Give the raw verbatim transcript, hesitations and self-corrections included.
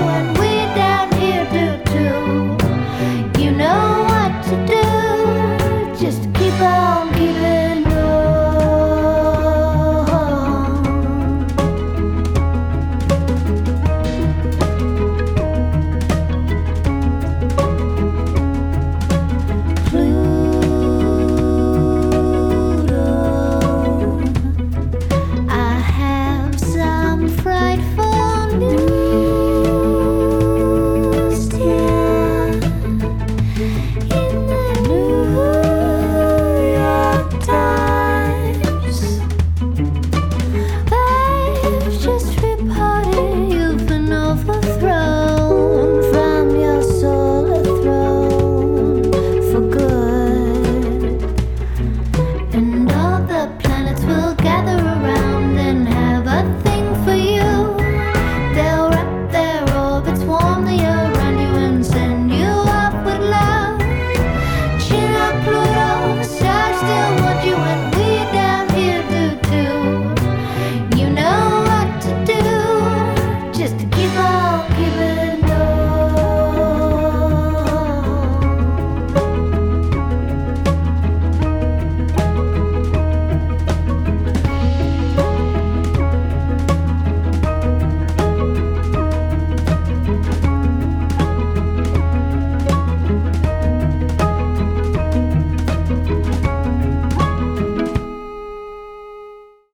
and we down here do too. You know what to do, just keep on keeping on. Pluto, I have some frightful news, dear. In the New York Times, they've just reported you've been overthrown from your solar throne for good. And all the planets will gather around and have a thing for you. They'll wrap their orbits warmly